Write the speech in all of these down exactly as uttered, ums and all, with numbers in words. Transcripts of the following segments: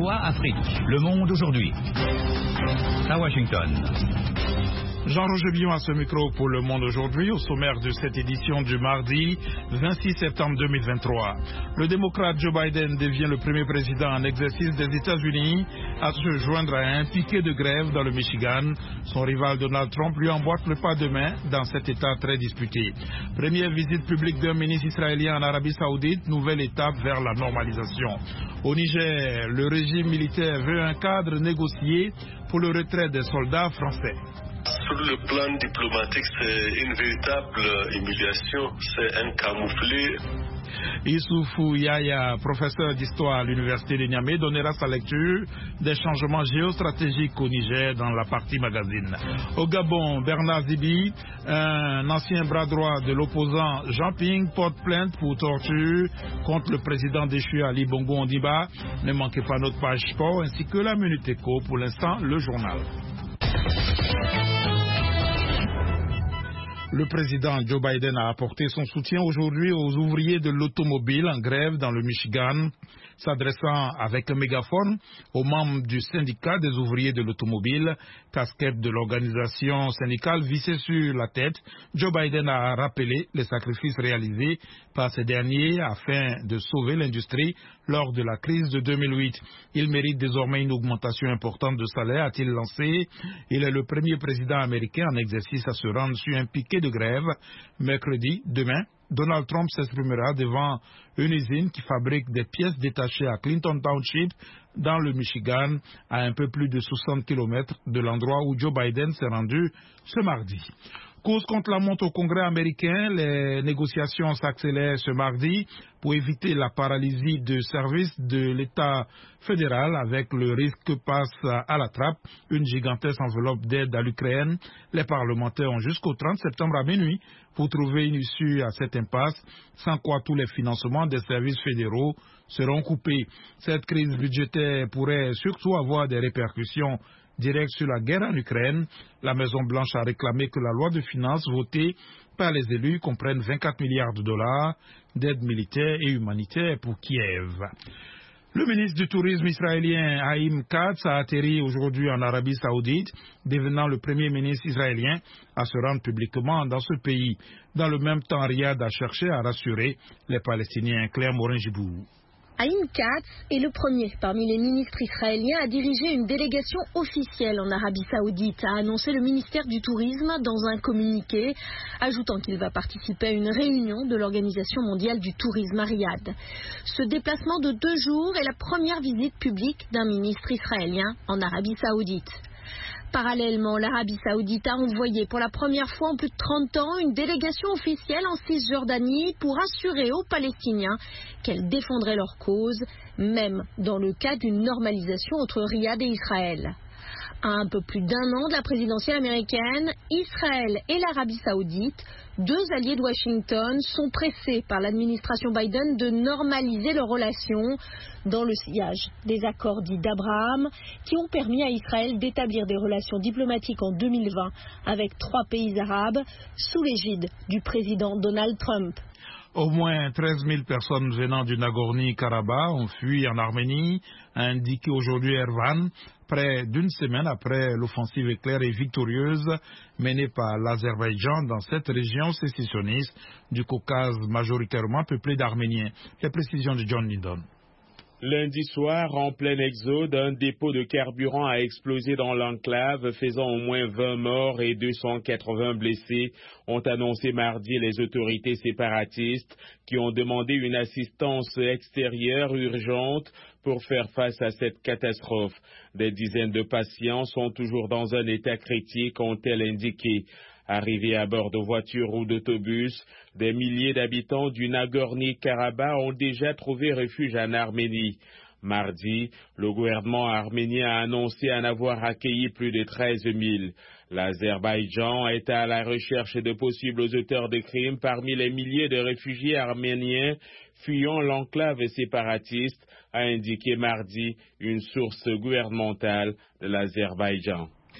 V O A Afrique, Le Monde aujourd'hui. À Washington. Jean-Roger Billon à ce micro pour Le Monde aujourd'hui, au sommaire de cette édition du mardi vingt-six septembre deux mille vingt-trois. Le démocrate Joe Biden devient le premier président en exercice des États-Unis à se joindre à un piquet de grève dans le Michigan. Son rival Donald Trump lui emboîte le pas de main dans cet État très disputé. Première visite publique d'un ministre israélien en Arabie Saoudite, nouvelle étape vers la normalisation. Au Niger, le régime militaire veut un cadre négocié pour le retrait des soldats français. Sur le plan diplomatique, c'est une véritable humiliation, c'est un camouflet. Issoufou Yaya, professeur d'histoire à l'université de Niamey, donnera sa lecture des changements géostratégiques au Niger dans la partie magazine. Au Gabon, Bernard Zibi, un ancien bras droit de l'opposant Jean Ping, porte plainte pour torture contre le président déchu Ali Bongo Ondimba. Ne manquez pas notre page sport ainsi que la Minute Éco. Pour l'instant, le journal. Le président Joe Biden a apporté son soutien aujourd'hui aux ouvriers de l'automobile en grève dans le Michigan. S'adressant avec un mégaphone aux membres du syndicat des ouvriers de l'automobile, casquette de l'organisation syndicale vissée sur la tête, Joe Biden a rappelé les sacrifices réalisés par ces derniers afin de sauver l'industrie lors de la crise de deux mille huit. Il mérite désormais une augmentation importante de salaire, a-t-il lancé. Il est le premier président américain en exercice à se rendre sur un piquet de grève. Mercredi, demain, Donald Trump s'exprimera devant une usine qui fabrique des pièces détachées à Clinton Township dans le Michigan, à un peu plus de soixante kilomètres de l'endroit où Joe Biden s'est rendu ce mardi. Cause contre la montre au Congrès américain, les négociations s'accélèrent ce mardi pour éviter la paralysie de service de l'État fédéral avec le risque que passe à la trappe une gigantesque enveloppe d'aide à l'Ukraine. Les parlementaires ont jusqu'au trente septembre à minuit pour trouver une issue à cette impasse, sans quoi tous les financements des services fédéraux seront coupés. Cette crise budgétaire pourrait surtout avoir des répercussions direct sur la guerre en Ukraine. La Maison-Blanche a réclamé que la loi de finances votée par les élus comprenne vingt-quatre milliards de dollars d'aide militaire et humanitaire pour Kiev. Le ministre du Tourisme israélien Haïm Katz a atterri aujourd'hui en Arabie Saoudite, devenant le premier ministre israélien à se rendre publiquement dans ce pays. Dans le même temps, Riyad a cherché à rassurer les Palestiniens. Claire Morin-Gibou. Haïm Katz est le premier parmi les ministres israéliens à diriger une délégation officielle en Arabie Saoudite, a annoncé le ministère du Tourisme dans un communiqué, ajoutant qu'il va participer à une réunion de l'Organisation mondiale du tourisme à Riyad. Ce déplacement de deux jours est la première visite publique d'un ministre israélien en Arabie Saoudite. Parallèlement, l'Arabie Saoudite a envoyé pour la première fois en plus de trente ans une délégation officielle en Cisjordanie pour assurer aux Palestiniens qu'elle défendrait leur cause, même dans le cas d'une normalisation entre Riyad et Israël. À un peu plus d'un an de la présidentielle américaine, Israël et l'Arabie Saoudite, deux alliés de Washington, sont pressés par l'administration Biden de normaliser leurs relations dans le sillage des accords dits d'Abraham qui ont permis à Israël d'établir des relations diplomatiques en deux mille vingt avec trois pays arabes sous l'égide du président Donald Trump. Au moins treize mille personnes venant du Nagorno-Karabakh ont fui en Arménie, a indiqué aujourd'hui Ervan, près d'une semaine après l'offensive éclair et victorieuse menée par l'Azerbaïdjan dans cette région sécessionniste du Caucase majoritairement peuplée d'Arméniens. Les précisions de John Lindon. Lundi soir, en plein exode, un dépôt de carburant a explosé dans l'enclave, faisant au moins vingt morts et deux cent quatre-vingts blessés, ont annoncé mardi les autorités séparatistes qui ont demandé une assistance extérieure urgente pour faire face à cette catastrophe. Des dizaines de patients sont toujours dans un état critique, ont-elles indiqué. Arrivés à bord de voitures ou d'autobus, des milliers d'habitants du Nagorno-Karabakh ont déjà trouvé refuge en Arménie. Mardi, le gouvernement arménien a annoncé en avoir accueilli plus de treize mille. L'Azerbaïdjan est à la recherche de possibles auteurs de crimes parmi les milliers de réfugiés arméniens fuyant l'enclave séparatiste, a indiqué mardi une source gouvernementale de l'Azerbaïdjan.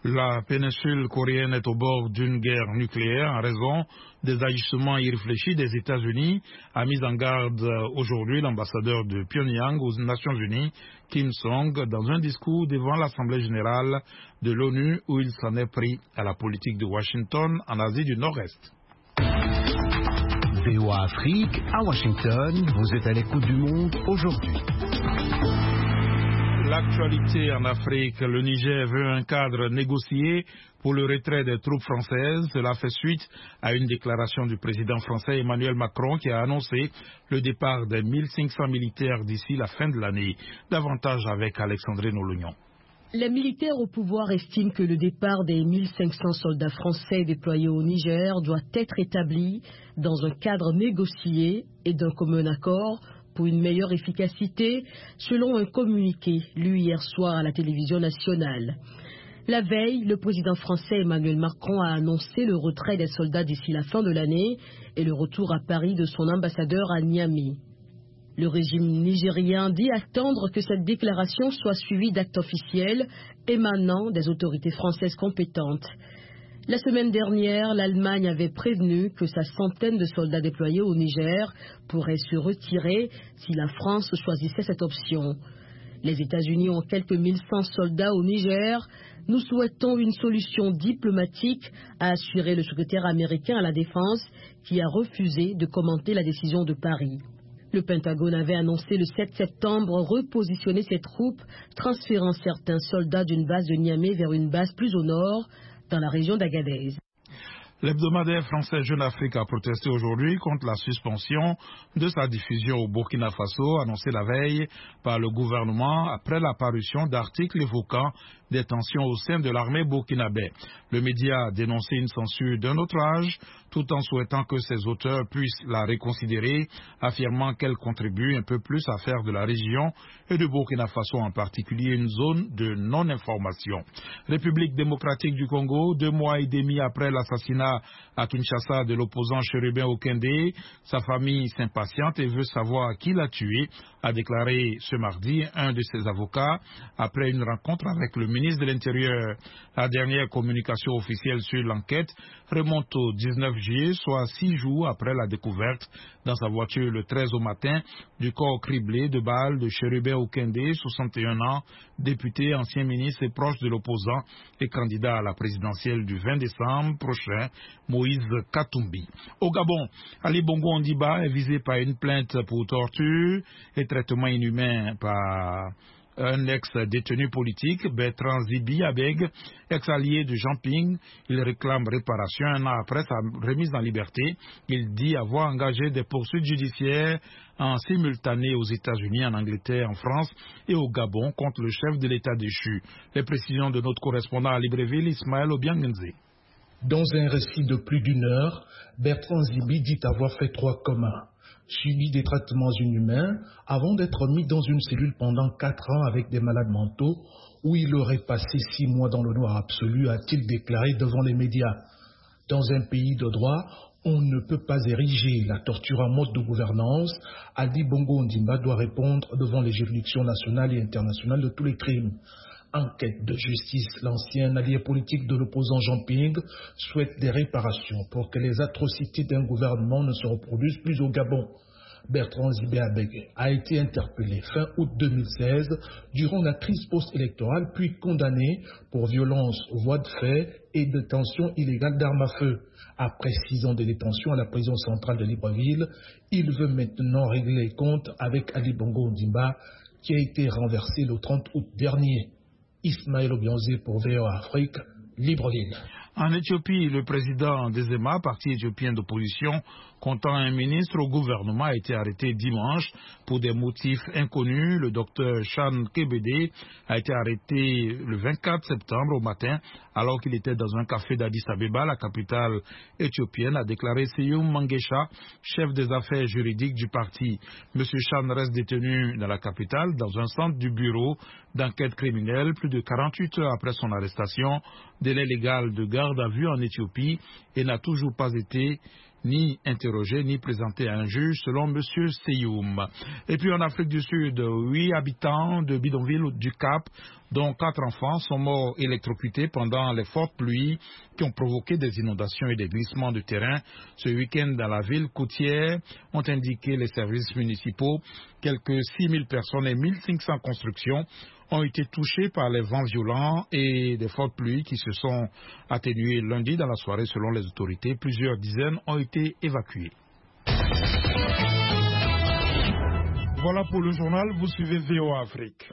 La péninsule coréenne est au bord d'une guerre nucléaire en raison des agissements irréfléchis des États-Unis, a mis en garde aujourd'hui l'ambassadeur de Pyongyang aux Nations Unies, Kim Song, dans un discours devant l'Assemblée générale de l'ONU où il s'en est pris à la politique de Washington en Asie du Nord-Est. V O A Afrique, à Washington, vous êtes à l'écoute du monde aujourd'hui. L'actualité en Afrique, le Niger veut un cadre négocié pour le retrait des troupes françaises. Cela fait suite à une déclaration du président français Emmanuel Macron qui a annoncé le départ des mille cinq cents militaires d'ici la fin de l'année. Davantage avec Alexandrine Olognon. Les militaires au pouvoir estiment que le départ des mille cinq cents soldats français déployés au Niger doit être établi dans un cadre négocié et d'un commun accord pour une meilleure efficacité, selon un communiqué lu hier soir à la télévision nationale. La veille, le président français Emmanuel Macron a annoncé le retrait des soldats d'ici la fin de l'année et le retour à Paris de son ambassadeur à Niamey. Le régime nigérien dit attendre que cette déclaration soit suivie d'actes officiels émanant des autorités françaises compétentes. La semaine dernière, l'Allemagne avait prévenu que sa centaine de soldats déployés au Niger pourraient se retirer si la France choisissait cette option. Les États-Unis ont quelques mille cent soldats au Niger. Nous souhaitons une solution diplomatique, a assuré le secrétaire américain à la Défense, qui a refusé de commenter la décision de Paris. Le Pentagone avait annoncé le sept septembre repositionner ses troupes, transférant certains soldats d'une base de Niamey vers une base plus au nord, dans la région d'Agadez. L'hebdomadaire français Jeune Afrique a protesté aujourd'hui contre la suspension de sa diffusion au Burkina Faso, annoncée la veille par le gouvernement après l'apparition d'articles évoquant des tensions au sein de l'armée burkinabé. Le média a dénoncé une censure d'un autre âge, tout en souhaitant que ses auteurs puissent la reconsidérer, affirmant qu'elle contribue un peu plus à faire de la région et de Burkina Faso en particulier une zone de non-information. République démocratique du Congo, deux mois et demi après l'assassinat à Kinshasa de l'opposant Chérubin Okende, sa famille s'impatiente et veut savoir qui l'a tué, a déclaré ce mardi un de ses avocats après une rencontre avec le ministre de l'Intérieur. La dernière communication officielle sur l'enquête remonte au dix-neuf juillet, soit six jours après la découverte dans sa voiture le treize au matin du corps criblé de balles de Chérubin Okende, soixante et un ans, député, ancien ministre et proche de l'opposant et candidat à la présidentielle du vingt décembre prochain, Moïse Katumbi. Au Gabon, Ali Bongo Ondimba est visé par une plainte pour torture et traitement inhumain par un ex-détenu politique, Bertrand Zibi Abeg, ex-allié de Jean Ping. Il réclame réparation un an après sa remise en liberté. Il dit avoir engagé des poursuites judiciaires en simultané aux États-Unis, en Angleterre, en France et au Gabon contre le chef de l'État déchu. Les précisions de notre correspondant à Libreville, Ismaël Obiangenze. Dans un récit de plus d'une heure, Bertrand Zibi dit avoir fait trois comas, subi des traitements inhumains avant d'être mis dans une cellule pendant quatre ans avec des malades mentaux où il aurait passé six mois dans le noir absolu, a-t-il déclaré devant les médias. Dans un pays de droit, on ne peut pas ériger la torture en mode de gouvernance. Ali Bongo Ondimba doit répondre devant les juridictions nationales et internationales de tous les crimes. Enquête de justice, l'ancien allié politique de l'opposant Jean Ping souhaite des réparations pour que les atrocités d'un gouvernement ne se reproduisent plus au Gabon. Bertrand Zibi Abeg a été interpellé fin août deux mille seize durant la crise post-électorale, puis condamné pour violence, voie de fait et détention illégale d'armes à feu. Après six ans de détention à la prison centrale de Libreville, il veut maintenant régler les comptes avec Ali Bongo Ondimba qui a été renversé le trente août dernier. Ismaël Obianze pour V O A Afrique, Libreville. En Éthiopie, le président d'Ezema, parti éthiopien d'opposition, comptant un ministre au gouvernement, a été arrêté dimanche pour des motifs inconnus. Le docteur Chan Kebede a été arrêté le vingt-quatre septembre au matin alors qu'il était dans un café d'Addis Abeba, la capitale éthiopienne, a déclaré Seyum Mangesha, chef des affaires juridiques du parti. Monsieur Chan reste détenu dans la capitale, dans un centre du bureau d'enquête criminelle, plus de quarante-huit heures après son arrestation, délai légal de garde à vue en Éthiopie, et n'a toujours pas été ni interrogé, ni présenté à un juge, selon M. Seyoum. Et puis en Afrique du Sud, huit habitants de bidonville du Cap dont quatre enfants sont morts électrocutés pendant les fortes pluies qui ont provoqué des inondations et des glissements de terrain ce week-end dans la ville côtière, ont indiqué les services municipaux. Quelques six mille personnes et mille cinq cents constructions ont été touchées par les vents violents et des fortes pluies qui se sont atténuées lundi dans la soirée selon les autorités. Plusieurs dizaines ont été évacuées. Voilà pour le journal, vous suivez V O A Afrique.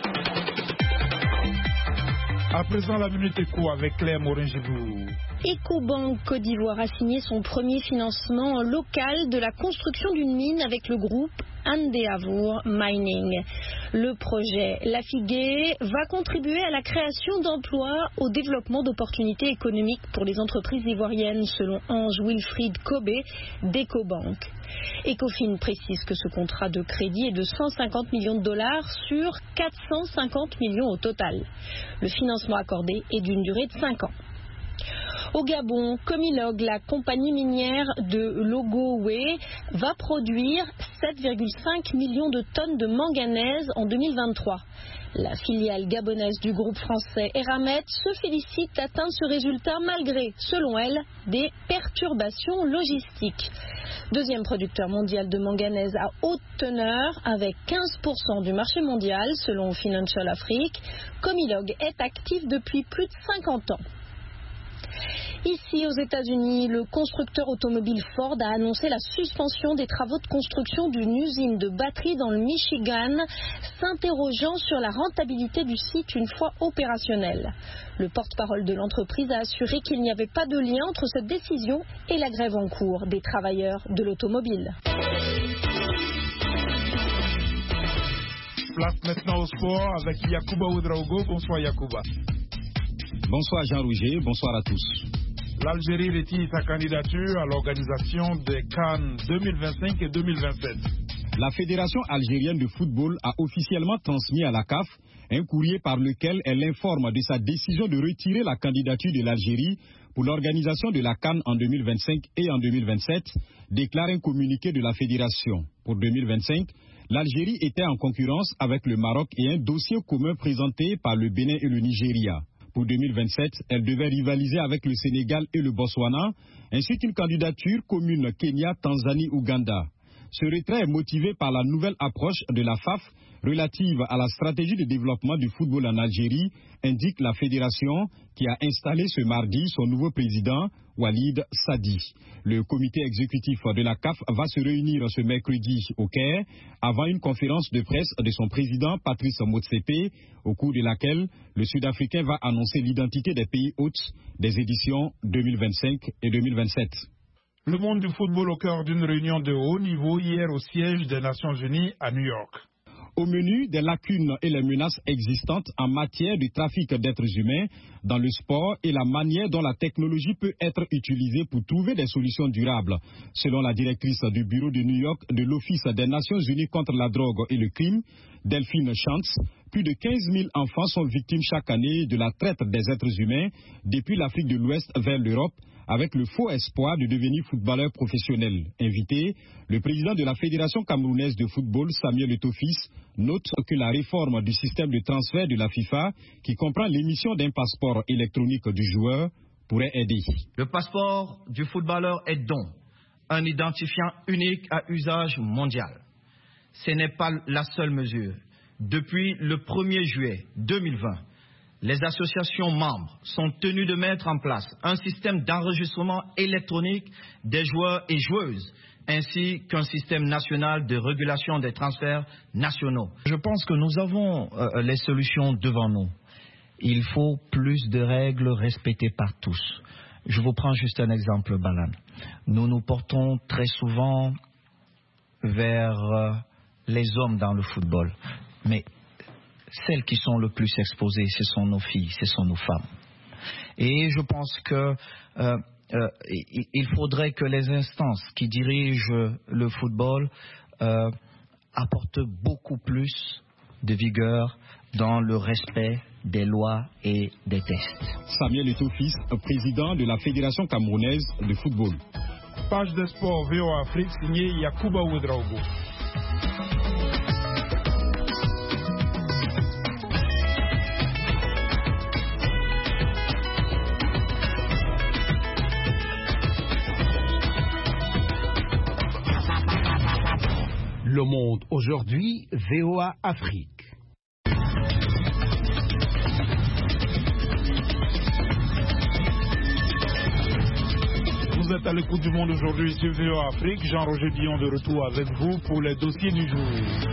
À présent, la minute éco avec Claire Morin-Gibou. Ecobank Côte d'Ivoire a signé son premier financement local de la construction d'une mine avec le groupe Andeavour Mining. Le projet Lafigué va contribuer à la création d'emplois, au développement d'opportunités économiques pour les entreprises ivoiriennes, selon Ange Wilfried Kobe d'Ecobank. Ecofin précise que ce contrat de crédit est de cent cinquante millions de dollars sur quatre cent cinquante millions au total. Le financement accordé est d'une durée de cinq ans. Au Gabon, Comilog, la compagnie minière de Logowé, va produire sept virgule cinq millions de tonnes de manganèse en deux mille vingt-trois. La filiale gabonaise du groupe français Eramet se félicite d'atteindre ce résultat malgré, selon elle, des perturbations logistiques. Deuxième producteur mondial de manganèse à haute teneur avec quinze pour cent du marché mondial, selon Financial Afrique, Comilog est actif depuis plus de cinquante ans. Ici, aux États-Unis, le constructeur automobile Ford a annoncé la suspension des travaux de construction d'une usine de batteries dans le Michigan, s'interrogeant sur la rentabilité du site une fois opérationnel. Le porte-parole de l'entreprise a assuré qu'il n'y avait pas de lien entre cette décision et la grève en cours des travailleurs de l'automobile. Place maintenant au sport avec Yacouba Ouedraogo. Bonsoir Yacouba. Bonsoir Jean-Roger, bonsoir à tous. L'Algérie retire sa candidature à l'organisation des CAN deux mille vingt-cinq et deux mille vingt-sept. La Fédération algérienne de football a officiellement transmis à la C A F un courrier par lequel elle informe de sa décision de retirer la candidature de l'Algérie pour l'organisation de la CAN en deux mille vingt-cinq et en deux mille vingt-sept, déclare un communiqué de la Fédération. Pour deux mille vingt-cinq, l'Algérie était en concurrence avec le Maroc et un dossier commun présenté par le Bénin et le Nigeria. Pour deux mille vingt-sept, elle devait rivaliser avec le Sénégal et le Botswana, ainsi qu'une candidature commune Kenya, Tanzanie, Ouganda. Ce retrait est motivé par la nouvelle approche de la F A F relative à la stratégie de développement du football en Algérie, indique la fédération qui a installé ce mardi son nouveau président, Walid Sadi. Le comité exécutif de la C A F va se réunir ce mercredi au Caire avant une conférence de presse de son président Patrice Motsepe, au cours de laquelle le Sud-Africain va annoncer l'identité des pays hôtes des éditions deux mille vingt-cinq et deux mille vingt-sept. Le monde du football au cœur d'une réunion de haut niveau hier au siège des Nations Unies à New York. Au menu des lacunes et les menaces existantes en matière de trafic d'êtres humains dans le sport et la manière dont la technologie peut être utilisée pour trouver des solutions durables. Selon la directrice du bureau de New York de l'Office des Nations Unies contre la drogue et le crime, Delphine Chantz, plus de quinze mille enfants sont victimes chaque année de la traite des êtres humains depuis l'Afrique de l'Ouest vers l'Europe, avec le faux espoir de devenir footballeur professionnel. Invité, le président de la Fédération camerounaise de football, Samuel Eto'o-Fils, note que la réforme du système de transfert de la FIFA, qui comprend l'émission d'un passeport électronique du joueur, pourrait aider. Le passeport du footballeur est donc un identifiant unique à usage mondial. Ce n'est pas la seule mesure. Depuis le premier juillet deux mille vingt, les associations membres sont tenues de mettre en place un système d'enregistrement électronique des joueurs et joueuses, ainsi qu'un système national de régulation des transferts nationaux. Je pense que nous avons euh, les solutions devant nous. Il faut plus de règles respectées par tous. Je vous prends juste un exemple banal. Nous nous portons très souvent vers euh, les hommes dans le football, mais celles qui sont le plus exposées, ce sont nos filles, ce sont nos femmes. Et je pense que euh, euh, il faudrait que les instances qui dirigent le football euh, apportent beaucoup plus de vigueur dans le respect des lois et des tests. Samuel Eto'o-Fils, président de la Fédération camerounaise de football. Page de sport V O A Afrique, signé Yacouba Ouedraogo. Le Monde aujourd'hui, V O A Afrique. Vous êtes à l'écoute du Monde aujourd'hui sur V O A Afrique. Jean-Roger Billon de retour avec vous pour les dossiers du jour.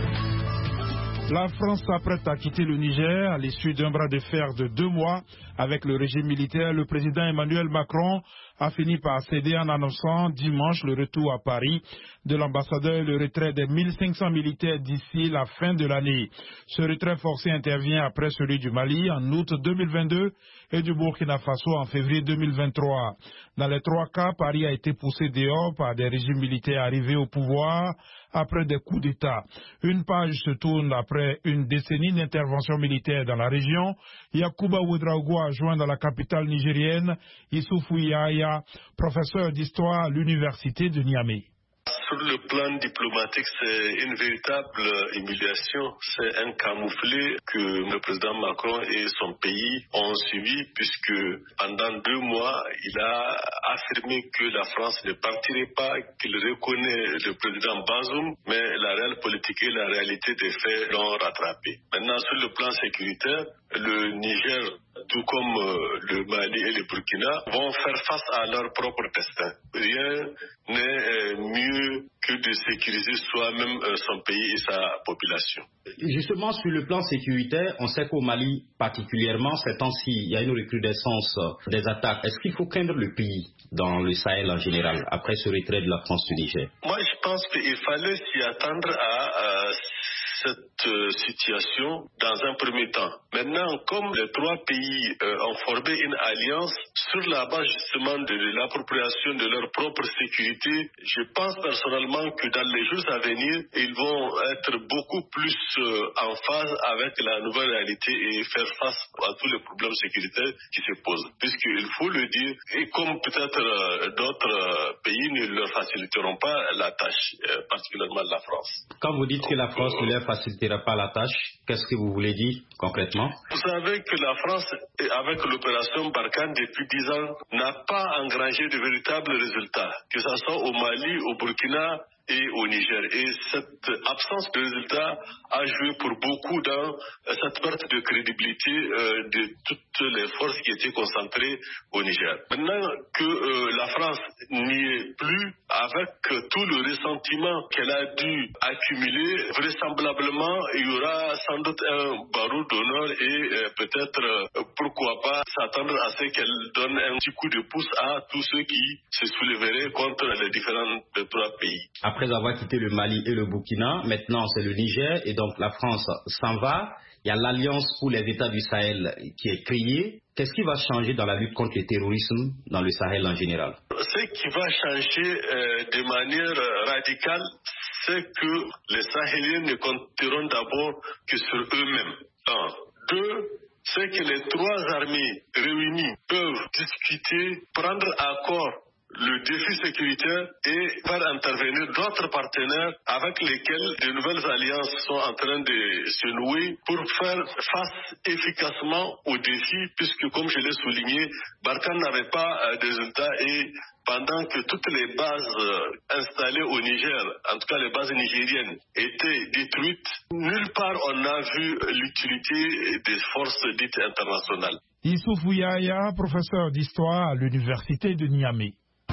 La France s'apprête à quitter le Niger à l'issue d'un bras de fer de deux mois avec le régime militaire. Le président Emmanuel Macron a fini par céder en annonçant dimanche le retour à Paris de l'ambassadeur et le retrait des mille cinq cents militaires d'ici la fin de l'année. Ce retrait forcé intervient après celui du Mali en août deux mille vingt-deux et du Burkina Faso en février deux mille vingt-trois. Dans les trois cas, Paris a été poussé dehors par des régimes militaires arrivés au pouvoir après des coups d'État. Une page se tourne après une décennie d'intervention militaire dans la région. Yacouba Ouedraogo a joint dans la capitale nigérienne Issoufou Yahya, professeur d'histoire à l'université de Niamey. Sur le plan diplomatique, c'est une véritable humiliation. C'est un camouflet que le président Macron et son pays ont subi, puisque pendant deux mois, il a affirmé que la France ne partirait pas, qu'il reconnaît le président Bazoum, mais la réelle politique et la réalité des faits l'ont rattrapé. Maintenant, sur le plan sécuritaire, le Niger, tout comme le Mali et le Burkina, vont faire face à leur propre destin. Rien n'est mieux que de sécuriser soi-même son pays et sa population. Justement, sur le plan sécuritaire, on sait qu'au Mali particulièrement, ces temps-ci, il y a une recrudescence des attaques. Est-ce qu'il faut craindre le pays dans le Sahel en général, après ce retrait de la France du Niger? Moi, je pense qu'il fallait s'y attendre à... à cette euh, situation dans un premier temps. Maintenant, comme les trois pays euh, ont formé une alliance sur la base justement de l'appropriation de leur propre sécurité, je pense personnellement que dans les jours à venir, ils vont être beaucoup plus euh, en phase avec la nouvelle réalité et faire face à tous les problèmes sécuritaires qui se posent. Puisqu'il faut le dire, et comme peut-être euh, d'autres euh, pays ne leur faciliteront pas la tâche, euh, particulièrement la France. Quand vous dites Donc, que la France ne euh, leur facilitera pas la tâche, qu'est-ce que vous voulez dire concrètement? Vous savez que la France, avec l'opération Barkhane depuis dix ans, n'a pas engrangé de véritables résultats, que ce soit au Mali, au Burkina et au Niger. Et cette absence de résultats a joué pour beaucoup dans cette perte de crédibilité euh, de toutes les forces qui étaient concentrées au Niger. Maintenant que euh, la France n'y est plus, avec tout le ressentiment qu'elle a dû accumuler, vraisemblablement, il y aura sans doute un barreau d'honneur et euh, peut-être, euh, pourquoi pas, s'attendre à ce qu'elle donne un petit coup de pouce à tous ceux qui se soulèveraient contre les différents les trois pays. Après avoir quitté le Mali et le Burkina, maintenant c'est le Niger et donc la France s'en va. Il y a l'Alliance pour les États du Sahel qui est créée. Qu'est-ce qui va changer dans la lutte contre le terrorisme dans le Sahel en général? Ce qui va changer euh, de manière radicale, c'est que les Sahéliens ne compteront d'abord que sur eux-mêmes. Un. Deux, c'est que les trois armées réunies peuvent discuter, prendre accord le défi sécuritaire et faire intervenir d'autres partenaires avec lesquels de nouvelles alliances sont en train de se nouer pour faire face efficacement aux défis, puisque comme je l'ai souligné, Barkhane n'avait pas euh, de résultats et pendant que toutes les bases euh, installées au Niger, en tout cas les bases nigériennes, étaient détruites, nulle part on n'a vu l'utilité des forces dites internationales. Issoufou Yahya, professeur d'histoire à l'université de Niamey.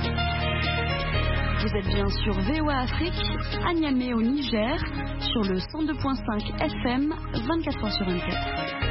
Vous êtes bien sur V O A Afrique, à Niamey au Niger, sur le cent deux virgule cinq F M, vingt-quatre heures sur vingt-quatre.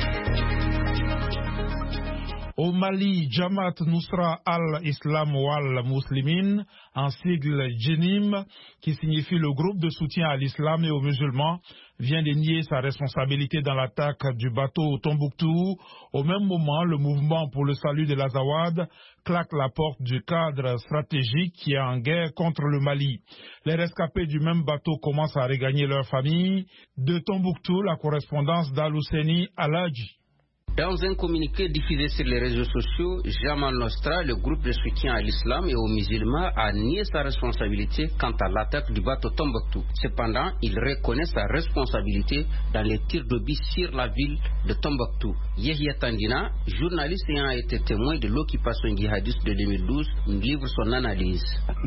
Au Mali, Jamaat Nusra al-Islam wal-Muslimin, en sigle Jenim, qui signifie le groupe de soutien à l'islam et aux musulmans, vient de nier sa responsabilité dans l'attaque du bateau Tombouctou. Au même moment, le mouvement pour le salut de l'Azawad claque la porte du cadre stratégique qui est en guerre contre le Mali. Les rescapés du même bateau commencent à regagner leur famille. De Tombouctou, la correspondance d'Al-Husseini Aladji. Dans un communiqué diffusé sur les réseaux sociaux, Jama al-Nusra, le groupe de soutien à l'islam et aux musulmans, a nié sa responsabilité quant à l'attaque du bateau Tombouctou. Cependant, il reconnaît sa responsabilité dans les tirs d'obus sur la ville de Tombouctou. Yehia Tandina, journaliste ayant été témoin de l'occupation djihadiste de deux mille douze, livre son analyse.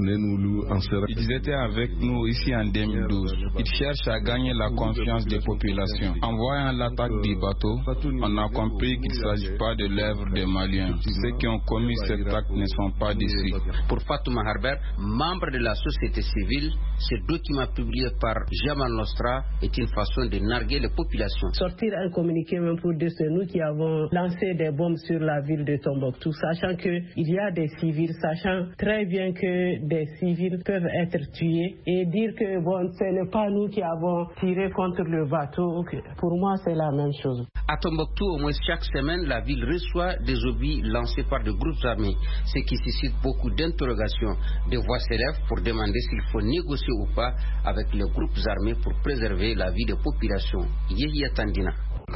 Ils étaient avec nous ici en deux mille douze. Ils cherchent à gagner la confiance des populations. En voyant l'attaque du bateau, on a compris qu'il ne s'agit pas de l'œuvre des Maliens. Ceux qui ont commis cet acte ne sont pas d'ici. Pour Fatouma Harbert, membre de la société civile, ce document publié par Jama al-Nusra est une façon de narguer les populations. Sortir un communiqué même pour dire c'est nous qui avons lancé des bombes sur la ville de Tombouctou, sachant qu'il y a des civils, sachant très bien que des civils peuvent être tués, et dire que bon, ce n'est pas nous qui avons tiré contre le bateau, pour moi c'est la même chose. À Tombouctou, au moins chaque semaine, la ville reçoit des obus lancés par des groupes armés, ce qui suscite beaucoup d'interrogations. Des voix s'élèvent pour demander s'il faut négocier ou pas avec les groupes armés pour préserver la vie des populations. Yehia Tandina.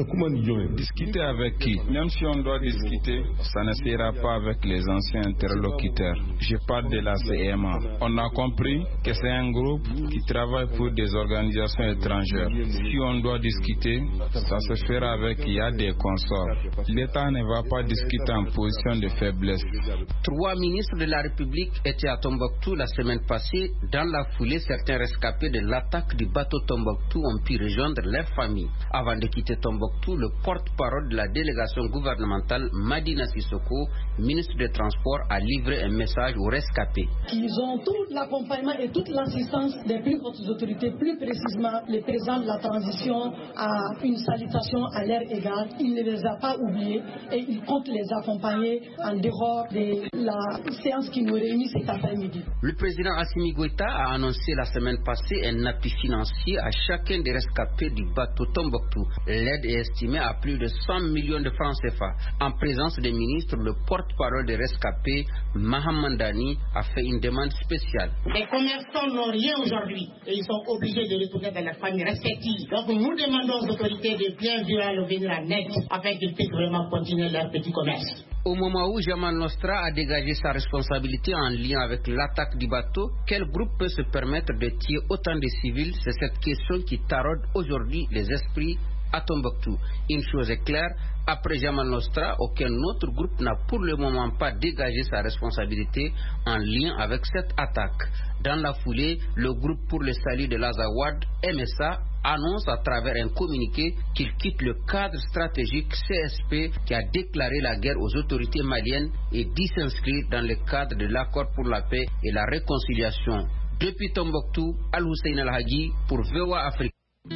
Discuter avec qui? Même si on doit discuter, ça ne sera pas avec les anciens interlocuteurs. Je parle de la C M A. On a compris que c'est un groupe qui travaille pour des organisations étrangères. Si on doit discuter, ça se fera avec I A des consorts. L'État ne va pas discuter en position de faiblesse. Trois ministres de la République étaient à Tombouctou la semaine passée. Dans la foulée, certains rescapés de l'attaque du bateau Tombouctou ont pu rejoindre leurs familles. Avant de quitter Tombouctou, le porte-parole de la délégation gouvernementale, Madina Sissoko, ministre des Transports, a livré un message aux rescapés. Ils ont tout l'accompagnement et toute l'assistance des plus hautes autorités, plus précisément le président de la transition a une salutation à leur égard. Il ne les a pas oubliés et il compte les accompagner en dehors de la séance qui nous réunit cet après-midi. Le président Assimi Goïta a annoncé la semaine passée un appui financier à chacun des rescapés du bateau Tombouctou. L'aide est estimé à plus de cent millions de francs C F A. En présence des ministres, le porte-parole des rescapés, Mahaman Dani, a fait une demande spéciale. Les commerçants n'ont rien aujourd'hui et ils sont obligés de retourner dans leurs familles respectives. Donc nous demandons aux autorités de bien vouloir venir en aide afin qu'ils puissent vraiment continuer leur petit commerce. Au moment où Jama al-Nusra a dégagé sa responsabilité en lien avec l'attaque du bateau, quel groupe peut se permettre de tuer autant de civils? C'est cette question qui taraude aujourd'hui les esprits à Tombouctou. Une chose est claire, après Jama al-Nusra, aucun autre groupe n'a pour le moment pas dégagé sa responsabilité en lien avec cette attaque. Dans la foulée, le groupe pour le salut de l'Azawad, M S A, annonce à travers un communiqué qu'il quitte le cadre stratégique C S P qui a déclaré la guerre aux autorités maliennes et dit s'inscrire dans le cadre de l'accord pour la paix et la réconciliation. Depuis Tombouctou, Al-Hussein Al-Hagi pour V O A Afrique.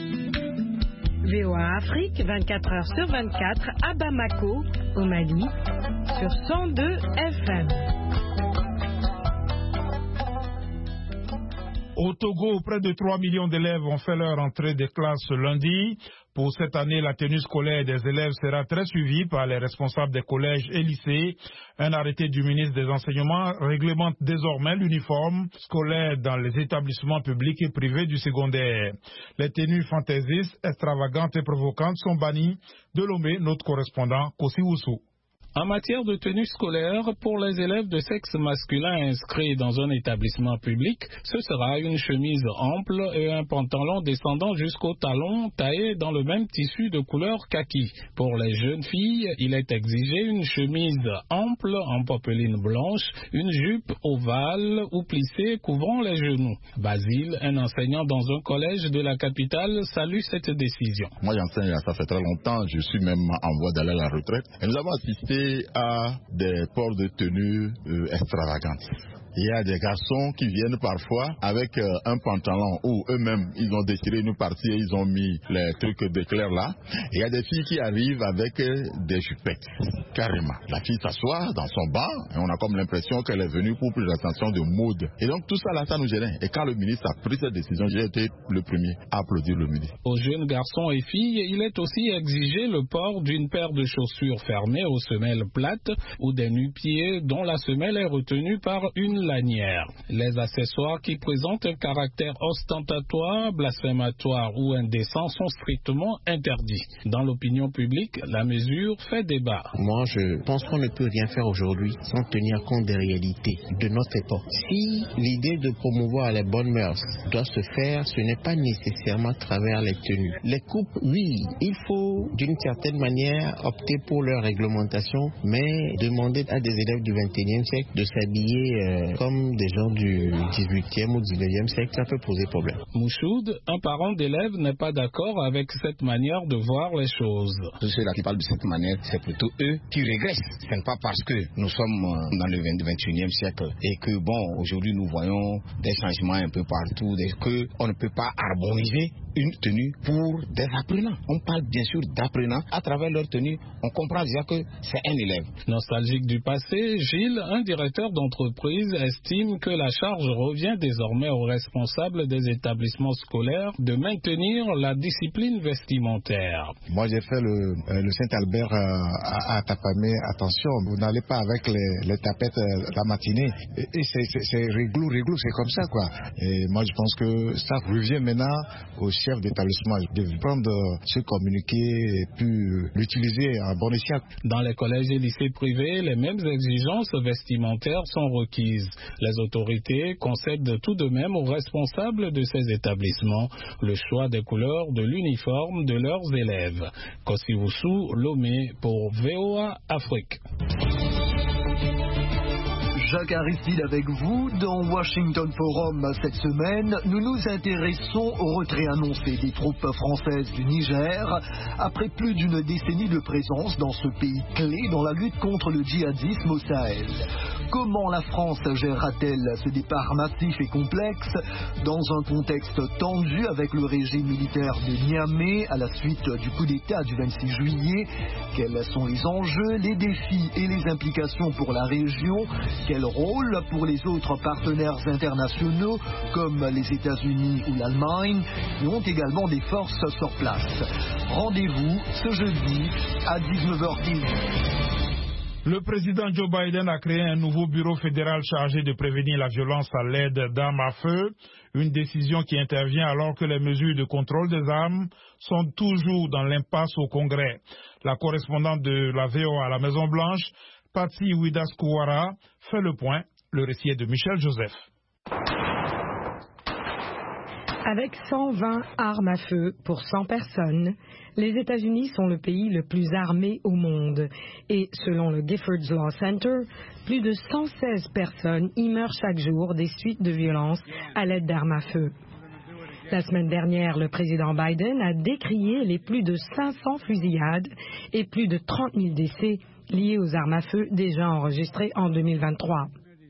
V O A Afrique, vingt-quatre heures sur vingt-quatre, à Bamako, au Mali, sur cent deux F M. Au Togo, près de trois millions d'élèves ont fait leur entrée des classes ce lundi. Pour cette année, la tenue scolaire des élèves sera très suivie par les responsables des collèges et lycées. Un arrêté du ministre des Enseignements réglemente désormais l'uniforme scolaire dans les établissements publics et privés du secondaire. Les tenues fantaisistes, extravagantes et provocantes sont bannies. De Lomé, notre correspondant, Kossi Oussou. En matière de tenue scolaire, pour les élèves de sexe masculin inscrits dans un établissement public, ce sera une chemise ample et un pantalon descendant jusqu'au talon taillé dans le même tissu de couleur kaki. Pour les jeunes filles, il est exigé une chemise ample en popeline blanche, une jupe ovale ou plissée couvrant les genoux. Basile, un enseignant dans un collège de la capitale, salue cette décision. Moi j'enseigne, ça fait très longtemps, je suis même en voie d'aller à la retraite. Et nous avons assisté à des ports de tenue euh, extravagantes. Il y a des garçons qui viennent parfois avec euh, un pantalon où eux-mêmes ils ont déchiré une partie et ils ont mis les trucs d'éclair là. Il y a des filles qui arrivent avec euh, des jupettes, carrément. La fille s'assoit dans son banc et on a comme l'impression qu'elle est venue pour plus d'attention de mode. Et donc tout ça là, ça nous gênait. Et quand le ministre a pris cette décision, j'ai été le premier à applaudir le ministre. Aux jeunes garçons et filles, il est aussi exigé le port d'une paire de chaussures fermées aux semelles plates ou des nu-pieds dont la semelle est retenue par une lanière. Les accessoires qui présentent un caractère ostentatoire, blasphématoire ou indécent sont strictement interdits. Dans l'opinion publique, la mesure fait débat. Moi, je pense qu'on ne peut rien faire aujourd'hui sans tenir compte des réalités de notre époque. Si l'idée de promouvoir les bonnes mœurs doit se faire, ce n'est pas nécessairement à travers les tenues. Les couples, oui, il faut d'une certaine manière opter pour leur réglementation, mais demander à des élèves du vingt et unième siècle de s'habiller euh, comme des gens du dix-huitième ou dix-neuvième siècle, ça peut poser problème. Mouchoud, un parent d'élève, n'est pas d'accord avec cette manière de voir les choses. Tous ceux-là qui parlent de cette manière, c'est plutôt eux qui régressent. Ce n'est pas parce que nous sommes dans le vingt et unième siècle et que, bon, aujourd'hui nous voyons des changements un peu partout, qu'on ne peut pas harmoniser une tenue pour des apprenants. On parle bien sûr d'apprenants. À travers leur tenue, on comprend déjà que c'est un élève. Nostalgique du passé, Gilles, un directeur d'entreprise, estime que la charge revient désormais aux responsables des établissements scolaires de maintenir la discipline vestimentaire. Moi, j'ai fait le, euh, le Saint-Albert euh, à, à Tapamé. Attention, vous n'allez pas avec les, les tapettes euh, la matinée. Et, et c'est réglou, réglou, c'est comme ça, quoi. Et moi, je pense que ça revient maintenant aux chefs d'établissement de prendre ce communiqué et puis l'utiliser à bon escient. Dans les collèges et lycées privés, les mêmes exigences vestimentaires sont requises. Les autorités concèdent tout de même aux responsables de ces établissements le choix des couleurs de l'uniforme de leurs élèves. Kosiwusu Lomé pour V O A Afrique. Jacques Aristide avec vous dans Washington Forum. Cette semaine, nous nous intéressons au retrait annoncé des troupes françaises du Niger après plus d'une décennie de présence dans ce pays clé dans la lutte contre le djihadisme au Sahel. Comment la France gérera-t-elle ce départ massif et complexe dans un contexte tendu avec le régime militaire de Niamey à la suite du coup d'État du vingt-six juillet? Quels sont les enjeux, les défis et les implications pour la région? Quel rôle pour les autres partenaires internationaux comme les États-Unis ou l'Allemagne qui ont également des forces sur place? Rendez-vous ce jeudi à dix-neuf heures dix. Le président Joe Biden a créé un nouveau bureau fédéral chargé de prévenir la violence à l'aide d'armes à feu, une décision qui intervient alors que les mesures de contrôle des armes sont toujours dans l'impasse au Congrès. La correspondante de la V O A à la Maison-Blanche, Patsy Widaskouara, fait le point. Le récit est de Michel Joseph. Avec cent vingt armes à feu pour cent personnes, les États-Unis sont le pays le plus armé au monde. Et selon le Giffords Law Center, plus de cent seize personnes y meurent chaque jour des suites de violences à l'aide d'armes à feu. La semaine dernière, le président Biden a décrié les plus de cinq cents fusillades et plus de trente mille décès liés aux armes à feu déjà enregistrés en deux mille vingt-trois.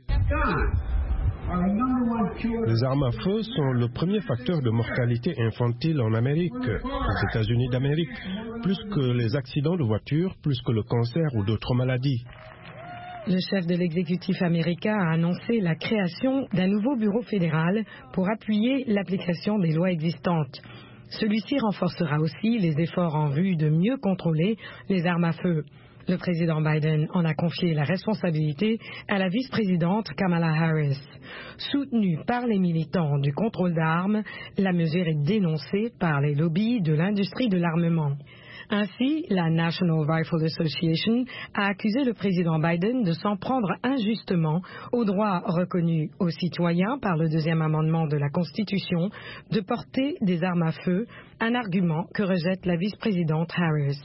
Les armes à feu sont le premier facteur de mortalité infantile en Amérique, aux États-Unis d'Amérique, plus que les accidents de voiture, plus que le cancer ou d'autres maladies. Le chef de l'exécutif américain a annoncé la création d'un nouveau bureau fédéral pour appuyer l'application des lois existantes. Celui-ci renforcera aussi les efforts en vue de mieux contrôler les armes à feu. Le président Biden en a confié la responsabilité à la vice-présidente Kamala Harris. Soutenue par les militants du contrôle d'armes, la mesure est dénoncée par les lobbies de l'industrie de l'armement. Ainsi, la National Rifle Association a accusé le président Biden de s'en prendre injustement aux droits reconnus aux citoyens par le deuxième amendement de la Constitution de porter des armes à feu, un argument que rejette la vice-présidente Harris.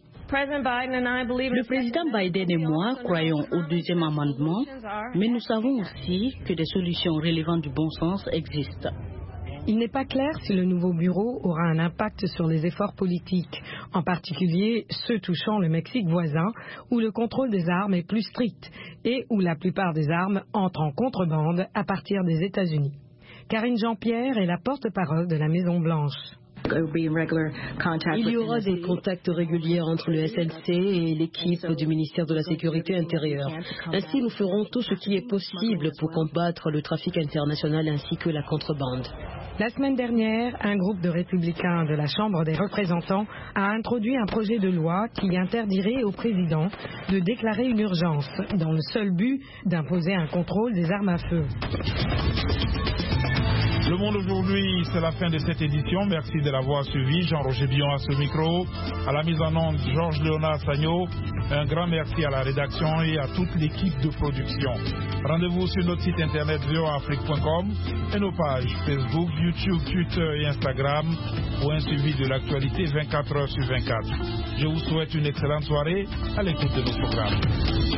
Le président Biden et moi croyons au deuxième amendement, mais nous savons aussi que des solutions relevant du bon sens existent. Il n'est pas clair si le nouveau bureau aura un impact sur les efforts politiques, en particulier ceux touchant le Mexique voisin, où le contrôle des armes est plus strict et où la plupart des armes entrent en contrebande à partir des États-Unis. Karine Jean-Pierre est la porte-parole de la Maison-Blanche. Il y aura des contacts réguliers entre le S N C et l'équipe du ministère de la Sécurité intérieure. Ainsi, nous ferons tout ce qui est possible pour combattre le trafic international ainsi que la contrebande. La semaine dernière, un groupe de républicains de la Chambre des représentants a introduit un projet de loi qui interdirait au président de déclarer une urgence dans le seul but d'imposer un contrôle des armes à feu. Le Monde aujourd'hui, c'est la fin de cette édition. Merci de l'avoir suivi. Jean-Roger Bion à ce micro. À la mise en onde, Georges Léonard Sagno. Un grand merci à la rédaction et à toute l'équipe de production. Rendez-vous sur notre site internet v o a afrique point com et nos pages Facebook, YouTube, Twitter et Instagram pour un suivi de l'actualité vingt-quatre heures sur vingt-quatre. Je vous souhaite une excellente soirée à l'écoute de nos programmes.